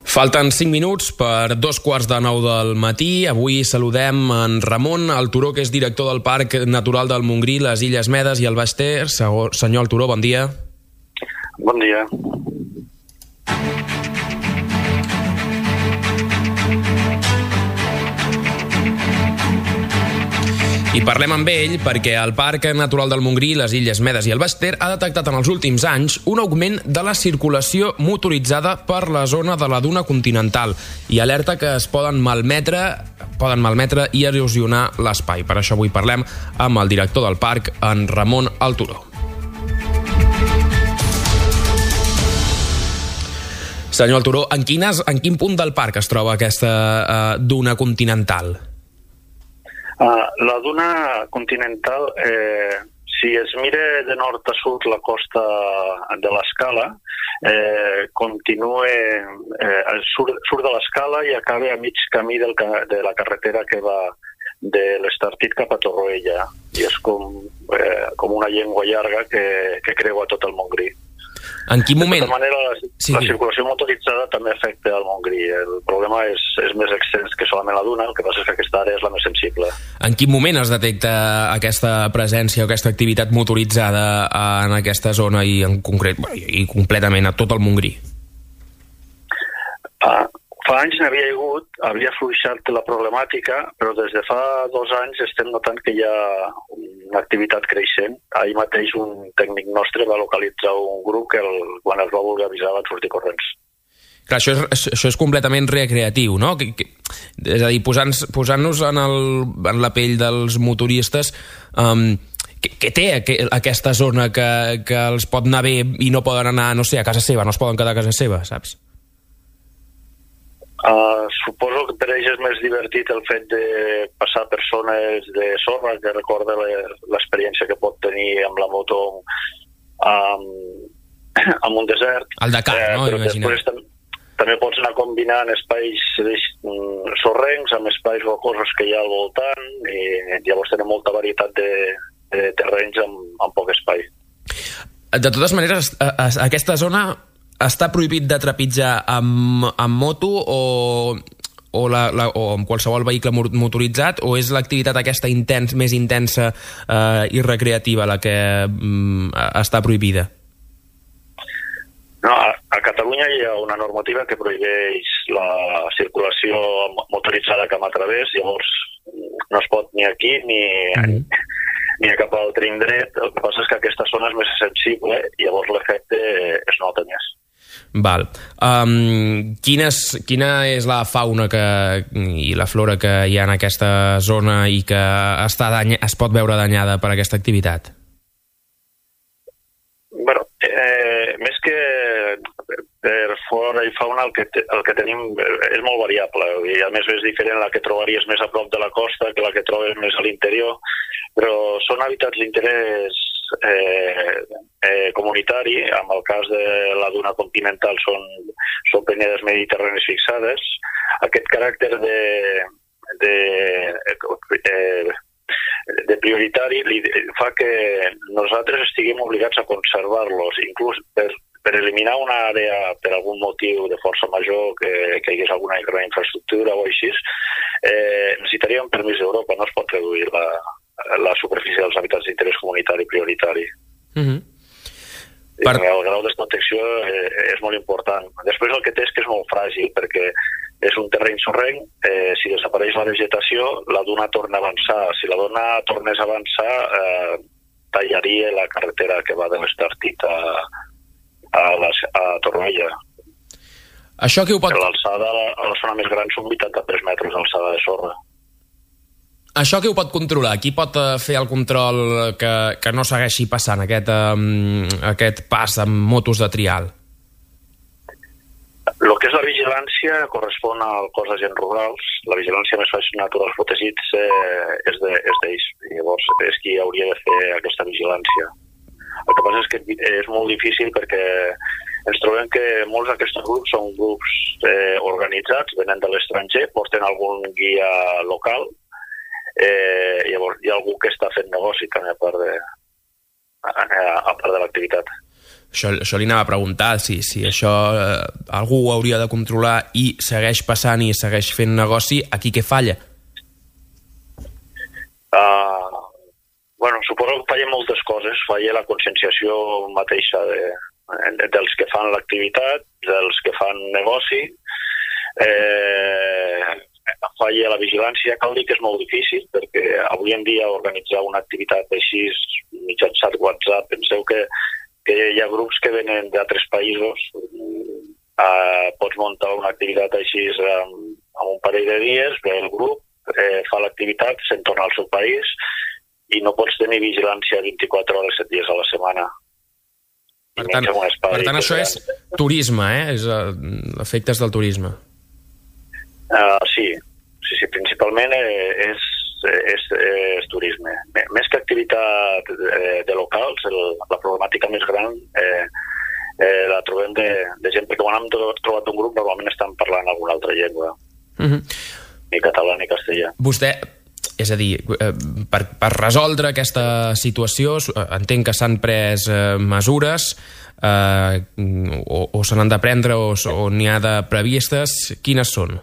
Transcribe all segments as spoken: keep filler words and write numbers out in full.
Falten cinc minuts per dos quarts de nou del matí. Avui saludem en Ramon Alturó, que és director del Parc Natural del Montgrí, les Illes Medes i el Baix Ter. Senyor Alturó, bon dia. Bon dia. I parlem amb ell perquè el Parc Natural del Montgrí, les Illes Medes i el Baix Ter ha detectat en els últims anys un augment de la circulació motoritzada per la zona de la duna continental i alerta que es poden malmetre, poden malmetre i erosionar l'espai. Per això avui parlem amb el director del parc, en Ramon Alturó. Senyor Alturó, en, quines, en quin punt del parc es troba aquesta uh, duna continental? Uh, la duna continental, eh, si es mira de nord a sud la costa de l'Escala, eh, continua, eh, surt, surt de l'Escala i acaba a mig camí del, de la carretera que va de l'Estartit cap a Torroella. I és com, eh, com una llengua llarga que, que creua tot el Montgrí. En quin moment? De tota manera, la, sí, la circulació motoritzada també afecta el Montgrí. El problema és, és més extens que solament la duna, el que passa és que aquesta àrea és la més sensible. En quin moment es detecta aquesta presència o aquesta activitat motoritzada en aquesta zona i en concret i completament a tot el Montgrí? Ah, fa anys n'havia hagut, havia fluixat la problemàtica, però des de fa dos anys estem notant que hi ha una activitat creixent. Ahir mateix un tècnic nostre va localitzar un grup que el, quan es va voler avisar van sortir corrents. Clar, això és, això és completament recreatiu, no? Que, que, és a dir, posant-nos posant en, el, en la pell dels motoristes, um, què, què té aqu aquesta zona que, que els pot anar bé i no poden anar, no sé, a casa seva, no es poden quedar a casa seva, saps? Uh, suposo que per ells és més divertit el fet de passar persones de sorra, que recorda l'experiència que pot tenir amb la moto um, en un desert. Al Dakar, eh, no? Però després tam també pots anar combinant espais um, sorrencs amb espais rocosos que hi ha al voltant i llavors tenen molta varietat de, de terrenys amb, amb poc espai. De totes maneres, a, a, aquesta zona està prohibit de trepitjar amb, amb moto o, o, la, la, o amb qualsevol vehicle motoritzat, o és l'activitat aquesta intens, més intensa eh, i recreativa la que mm, està prohibida? No, a, a Catalunya hi ha una normativa que prohibeix la circulació motoritzada cap a través, llavors no es pot ni aquí ni, mm. ni a cap altre indret. El que passa és que aquesta zona és més sensible i llavors l'efecte es nota més. Val. Um, quines, quina és la fauna que, i la flora que hi ha en aquesta zona i que està dany es pot veure danyada per aquesta activitat? Bueno, eh, més que per flora i fauna el que, te, el que tenim és molt variable i a més és diferent la que trobaries més a prop de la costa que la que trobes més a l'interior, però són hàbitats d'interès eh, eh, comunitari. En el cas de la duna continental són, són penedes mediterrànies fixades. Aquest caràcter de, de, eh, de prioritari li fa que nosaltres estiguem obligats a conservar-los, inclús per per eliminar una àrea per algun motiu de força major, que, que hi hagués alguna gran infraestructura o així, eh, necessitaria un permís d'Europa, no es pot reduir la, la superfície dels hàbitats d'interès comunitari prioritari. Uh-huh. Per... El grau de protecció eh, és molt important. Després el que té és que és molt fràgil, perquè és un terreny sorrenc, eh, si desapareix la vegetació, la duna torna a avançar. Si la duna tornés a avançar, eh, tallaria la carretera que va de l'Estartit a a, les, a Torroella. Això que ho pot... L'alçada a la zona més gran són vuitanta-tres metres d'alçada de sorra. Això que ho pot controlar? Qui pot fer el control que, que no segueixi passant aquest, um, aquest pas amb motos de trial? El que és la vigilància correspon al cos d'agents rurals. La vigilància més fàcil naturals protegits eh, és d'ells. De, Llavors és qui hauria de fer aquesta vigilància. El que passa és que és molt difícil perquè ens trobem que molts d'aquests grups són grups eh, organitzats, venen de l'estranger, porten algun guia local, eh, llavors hi ha algú que està fent negoci també a part de, a, a part de l'activitat. Això, això li anava a preguntar, si, si això eh, algú ho hauria de controlar i segueix passant i segueix fent negoci, aquí què falla? Uh, bueno, suposo que falla moltes coses. Falla la conscienciació mateixa de, dels que fan l'activitat, dels que fan negoci. Eh, falla la vigilància. Cal dir que és molt difícil, perquè avui en dia organitzar una activitat així mitjançant WhatsApp, penseu que que hi ha grups que venen d'altres països, eh, pots muntar una activitat així en, en un parell de dies, ve el grup, eh, fa l'activitat, se'n torna al seu país i no pots tenir vigilància vint-i-quatre hores, set dies a la setmana. Per tant, per tant això és turisme, eh? És uh, efectes del turisme. Uh, sí, sí, sí, principalment és És, és turisme. Més que activitat de, de locals, el, la problemàtica més gran eh, eh, la trobem de, de gent, perquè quan hem trobat un grup normalment estan parlant alguna altra llengua, uh-huh. ni català ni castellà. Vostè, és a dir, per, per resoldre aquesta situació, entenc que s'han pres eh, mesures eh, o, o se n'han de prendre o, o n'hi ha de previstes. Quines són?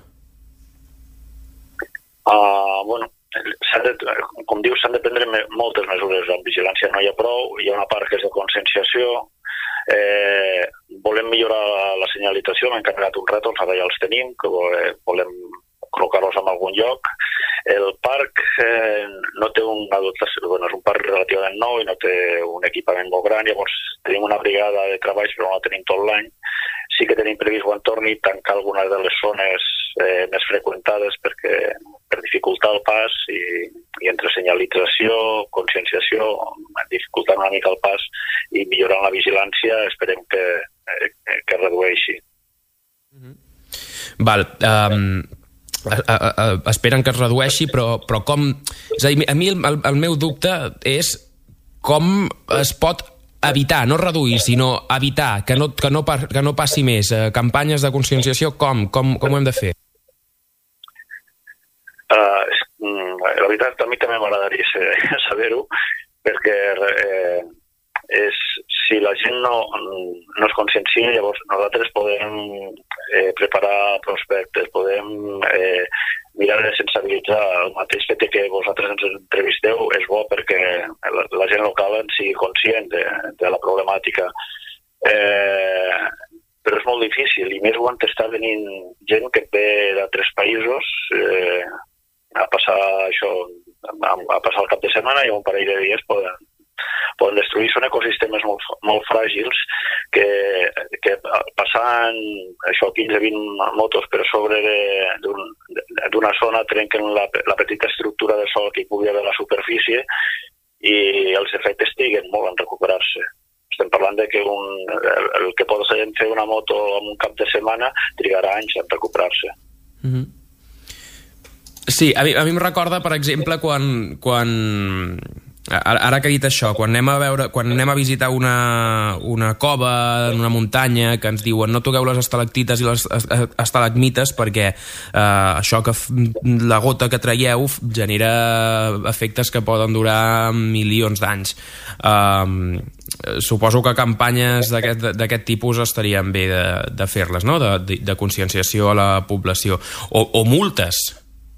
Uh, bueno, de, com dius, s'han de prendre moltes mesures. En vigilància no hi ha prou, hi ha una part que és de conscienciació. Eh, volem millorar la senyalització, m'he encarregat un rètols, ara ja els tenim, que volem col·locar-los en algun lloc. El parc eh, no té una dotació, bueno, és un parc relativament nou i no té un equipament molt gran, llavors tenim una brigada de treballs però no la tenim tot l'any. Sí que tenim previst quan torni tancar algunes de les zones eh, més freqüentades perquè, per dificultar el pas i, i entre senyalització, conscienciació, dificultant una mica el pas i millorant la vigilància, esperem que, eh, que redueixi. Val, um, a, a, a, esperen que es redueixi, però, però com... És a dir, a mi el, el, el meu dubte és com es pot evitar, no reduir, sinó evitar que no, que no, que no passi més. Eh, campanyes de conscienciació, com? Com, com ho hem de fer? Uh, la veritat, a mi també m'agradaria saber-ho, perquè eh, és, si la gent no, no es consciencia, llavors nosaltres podem eh, preparar prospectes, podem eh, mirar de sensibilitzar. El mateix fet que vosaltres ens entrevisteu és bo perquè la, la gent local en sigui conscient de, de la problemàtica. Eh, però és molt difícil, i més quan està venint gent que ve d'altres països eh, a passar això, a, a passar el cap de setmana i un parell de dies poden poden destruir. Són ecosistemes molt, molt fràgils que, que passant això quinze vint motos per sobre d'una zona trenquen la, la petita estructura de sol que hi pugui haver a la superfície i els efectes triguen molt en recuperar-se. Estem parlant de que un, el, el que pot fer una moto en un cap de setmana trigarà anys en recuperar-se. Mm-hmm. Sí, a mi, a mi em recorda, per exemple, quan... quan... Ara que he dit això, quan anem a veure, quan anem a visitar una, una cova en una muntanya, que ens diuen no toqueu les estalactites i les estalagmites perquè eh, això que la gota que traieu genera efectes que poden durar milions d'anys. Eh, suposo que campanyes d'aquest tipus estarien bé de, de fer-les, no? De, de, de conscienciació a la població. O, o multes.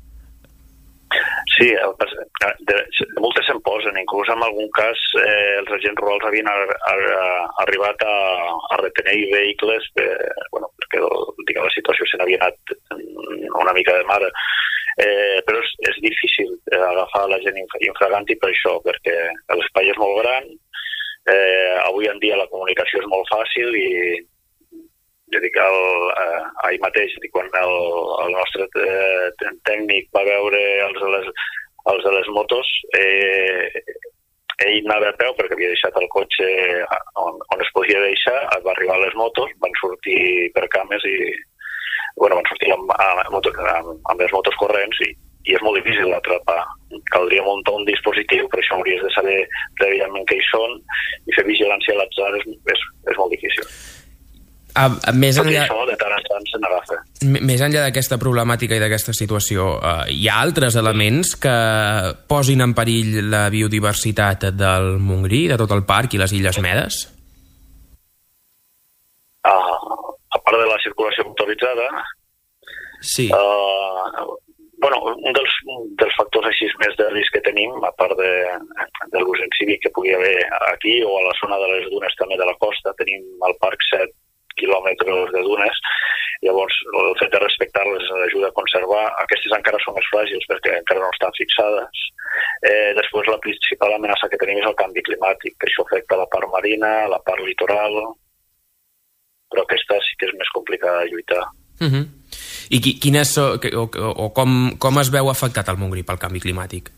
Sí, de, de multes se'n posen, inclús en algun cas eh, els agents rurals havien a, a, a, arribat a, a retenir vehicles per, bueno, perquè diguem, la situació se n'havia anat una mica de mar, eh, però és, és difícil agafar la gent infraganti per això, perquè l'espai és molt gran, eh, avui en dia la comunicació és molt fàcil i jo dic, el, eh, ahir mateix, dic, quan el, el nostre eh, tècnic va veure els de les, els de les motos, eh, ell anava a peu perquè havia deixat el cotxe on, on es podia deixar, va arribar a les motos, van sortir per cames i bueno, van sortir amb, amb, amb, amb les motos corrents i, i és molt difícil atrapar. Caldria muntar un dispositiu, per això hauries de saber prèviament què hi són i fer vigilància a l'atzar és, és, és molt difícil. A, a, més enllà, això de tant en tant se n'agafa. Més enllà d'aquesta problemàtica i d'aquesta situació, eh, hi ha altres elements que posin en perill la biodiversitat del Montgrí, de tot el parc i les Illes Medes? monitoritzada. Sí. Uh, bueno, un dels, un dels factors així més de risc que tenim, a part de, de l'ús cívic que pugui haver aquí o a la zona de les dunes també de la costa, tenim al parc set quilòmetres de dunes, llavors el fet de respectar-les ajuda a conservar. Aquestes encara són més fràgils perquè encara no estan fixades. Eh, després la principal amenaça que tenim és el canvi climàtic, que això afecta la part marina, la part litoral, però aquesta sí que és més complicada de lluitar. Uh-huh. I qui, quines, o, o, o com, com es veu afectat el Montgrí pel canvi climàtic?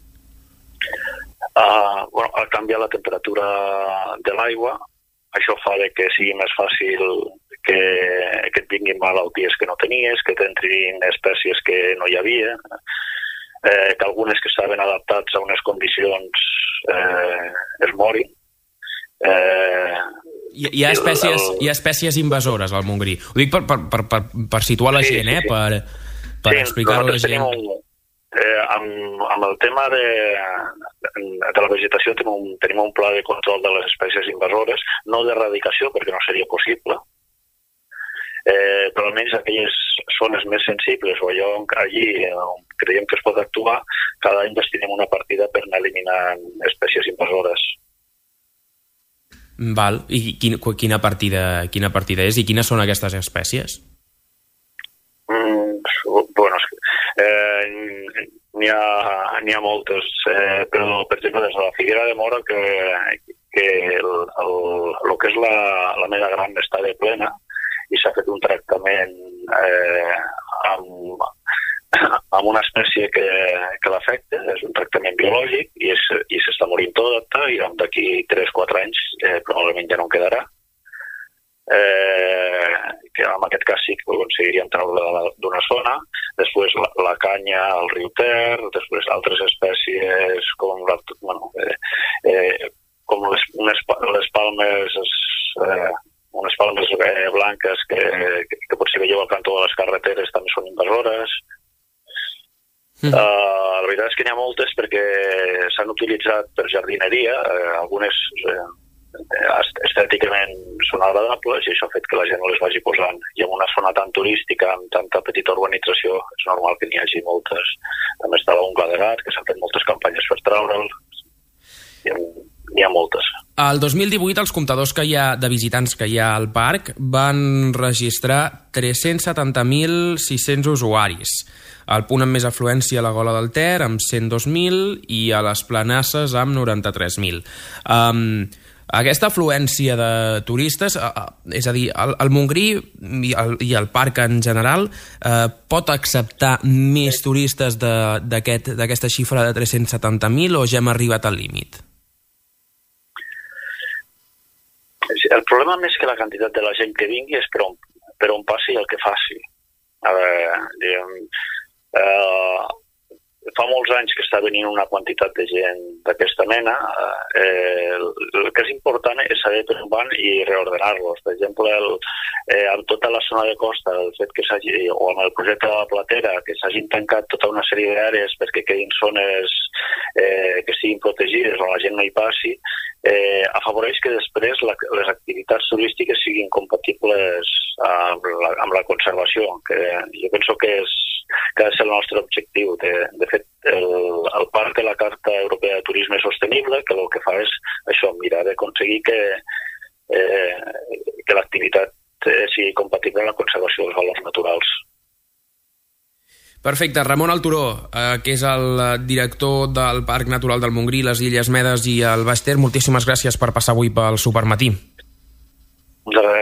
Uh, bueno, al canviar la temperatura de l'aigua, això fa que sigui més fàcil que, que et vinguin malalties que no tenies, que t'entrin espècies que no hi havia, eh, que algunes que estaven adaptats a unes condicions eh, es morin. Eh, hi, hi, ha espècies, el... hi ha espècies invasores al Montgrí. Ho dic per, per, per, per, per situar la sí, gent, sí, eh? sí. per, per sí, explicar-ho a la gent. Un, eh, amb, amb el tema de, de la vegetació tenim un, tenim un pla de control de les espècies invasores, no d'erradicació perquè no seria possible, eh, però almenys aquelles zones més sensibles o allò allí on creiem que es pot actuar, cada any destinem una partida per anar eliminant espècies invasores. Val. I quin, quina, partida, quina partida és i quines són aquestes espècies? Mm, bueno, eh, n'hi ha, n'hi ha moltes, eh, però per exemple des de la Figuera de Mora que, que el, el, el que és la, la mega gran està de plena i s'ha fet un tractament eh, amb, amb una espècie que, que l'afecta, és un tractament biològic i, és, i s'està morint tota i d'aquí tres o quatre anys eh, probablement ja no en quedarà. Eh, que en aquest cas sí que aconseguiríem treure d'una zona, després la, la canya al riu Ter, després altres espècies com, la, bueno, eh, eh, com les, unes, les palmes eh, unes palmes eh, blanques que, que, que potser veieu al cantó de les carreteres també són invasores. Mm. Uh, la veritat és que n'hi ha moltes perquè s'han utilitzat per jardineria, eh, algunes eh, estèticament són agradables i això ha fet que la gent no les vagi posant, i en una zona tan turística amb tanta petita urbanització és normal que n'hi hagi moltes. També està l'Ungla de Gat, que s'han fet moltes campanyes per treure'l, i n'hi ha moltes. El dos mil divuit els comptadors que hi ha de visitants que hi ha al parc van registrar tres-cents setanta mil sis-cents usuaris. El punt amb més afluència a la Gola del Ter amb cent dos mil i a les Planasses amb noranta-tres mil. Um, Aquesta afluència de turistes, eh, és a dir, el, el Montgrí i el, i el parc en general eh, pot acceptar més turistes d'aquesta aquest, xifra de tres-cents setanta mil o ja hem arribat al límit? El problema més que la quantitat de la gent que vingui és per on, per on passi el que faci. A veure, diguem, eh, fa molts anys que està venint una quantitat de gent d'aquesta mena. Eh, el que és important és saber per on van i reordenar-los. Per exemple, el, eh, amb tota la zona de costa, el fet que s'hagi, o amb el projecte de la Platera, que s'hagin tancat tota una sèrie d'àrees perquè quedin zones eh, que siguin protegides on la gent no hi passi, eh, afavoreix que després la, les activitats turístiques siguin compatibles amb la, amb la conservació, que jo penso que és que ha de ser el nostre objectiu. De, de fet, el, el parc de la Carta Europea de Turisme Sostenible, que el que fa és això, mirar d'aconseguir que, eh, que l'activitat sigui compatible amb la conservació dels valors naturals. Perfecte. Ramon Alturó, eh, que és el director del Parc Natural del Montgrí, les Illes Medes i el Baix Ter, moltíssimes gràcies per passar avui pel Supermatí. De res.